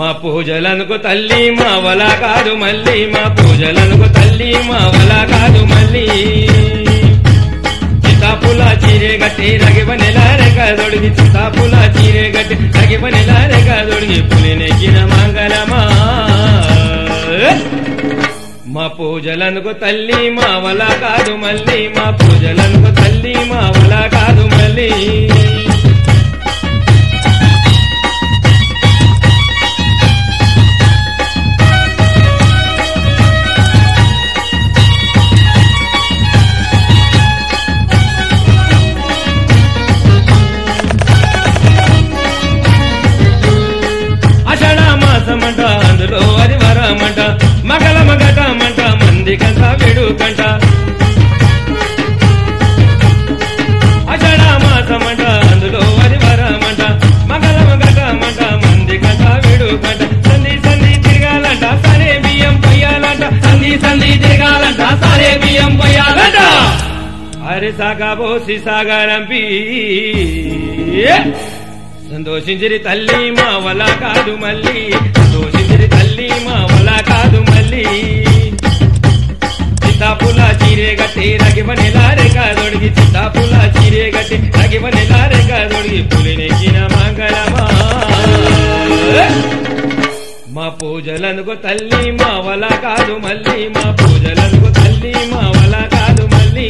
మా పూజలనుకు తల్లి మా వల కాదు మళ్ళీ మా పూజలనుకు తల్లి మా వల కాదు మళ్ళీ చితాపుల చీరే గట్టి రగివనెలారే కాదొడిగి చితాపుల చీరే గట్టి రగివనెలారే కాదొడిగి పులినెక్కిన మంగళమా మా పూజలనుకు తల్లి మా వల కాదు మళ్ళీ మా పూజలనుకు తల్లి మా వల కాదు మళ్ళీ మాసమంట అందులో అది వరమంట మగల మగటమంట మంది కంట విడుకంట అషాఢ మాసమంట అందులో అది వరమంట మగల మగటమంట మంది కంట విడుకంట సంధి సంధి తిరగాలంట సరే బియ్యం పొయ్యాలంట సంధి సంధి తిరగాలంట సరే బియ్యం పొయ్యాలంట అరే సాగా పోసి సాగారంపి సంతోషించిరి తల్లి మా వల కాదు మళ్ళీ సంతోషించిరి తల్లి మా వల కాదు మళ్ళీ చిత్తాపుల చీరే గట్టి రగివనెలారే కాదొడిగి చిత్తాపుల చీరే గట్టి రగివనెలారే కాదొడిగి పులినెక్కిన మంగళమా మా పూజలనుకు తల్లి మా వల కాదు మళ్ళీ మా పూజలనుకు తల్లి మా వల కాదు మళ్ళీ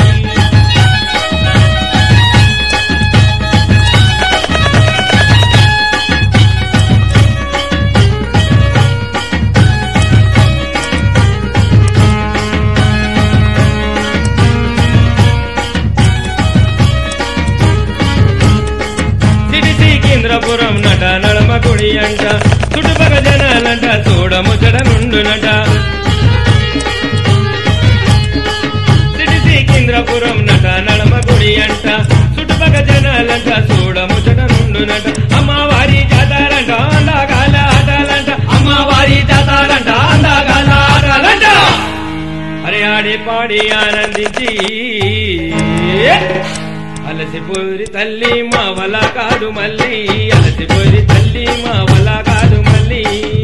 కేంద్రపురం నట నడమ గుడి అంట చుట్టుపక్క జనాలంట చూడముచ్చట నుండునట సిడిసి కేంద్రపురం నట నడమ గుడి అంట చుట్టుపక్క జనాలంట చూడముచ్చట నుండునట అమ్మవారి జాతారంట అందాగాల ఆటాలంట అమ్మవారి జాతారంట అందాగాల ఆటాలంట అరే ఆడి పాడి ఆనందించి అలసిపోరి తల్లి మా వల కాదు మళ్ళీ అలసిపోరి తల్లి మా వల కాదు మళ్ళీ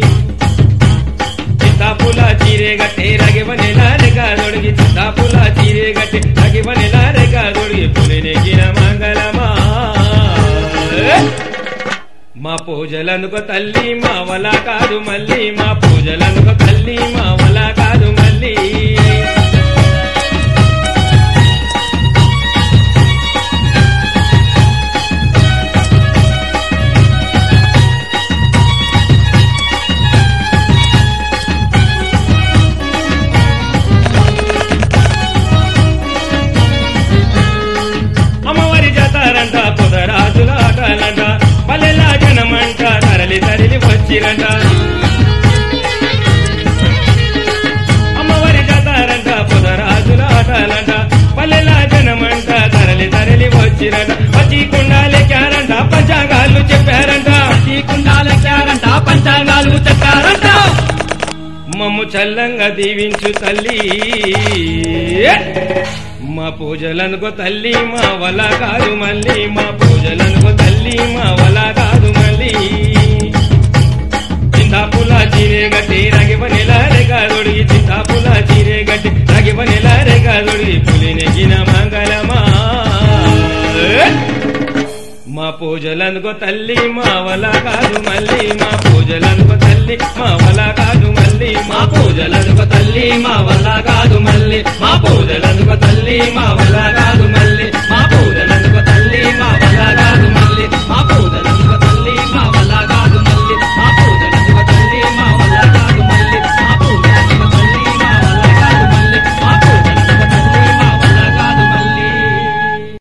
చిత్తాపుల చీరే గట్టి రగివనెలారే కాదొడిగి చిత్తాపుల చీరే గట్టి రగివనెలారే కాదొడిగి పులినెక్కిన మంగళమా మా పూజలనుకు తల్లి మా వల కాదు మళ్ళీ మా పూజలనుకు తల్లి మా వల కాదు మళ్ళీ జాతారంట పొదరాజుల ఆటలంట పల్లెలా జనమంట తరలి తరలి వచ్చిరంట అమ్మవారి జాతారంట పొదరాజుల ఆటలంట పల్లెలా జనమంట తరలి తరలి వచ్చిరంట వచ్చి కుండాలెక్కారంట పంచాంగాలు చెప్పారంట వచ్చి కుండాలెక్కారంట పంచాంగాలు చెప్పారంట మమ్ము చల్లంగా దీవించు తల్లి మా పూజలనుకో తల్లి మా వల కాదు మళ్ళీ మా పూజలనుకో తల్లి మా వల కాదు మళ్ళీ చింతాపుల చీరే గట్టి రగివనెలారే కాదొడిగి చింతాపుల చీరే గట్టి రగివనెలారే కాదొడిగి పులినెక్కిన మంగళమా మా పూజలనుకో తల్లి మా వల కాదు మళ్ళీ మా పూజలనుకో తల్లి మా వల కాదు మళ్ళీ మా పూజలనుకో తల్లి మా వల కాదు మళ్ళీ మా పూజలనుకో తల్లి మా వల కాదు మళ్ళీ మా పూజలనుకో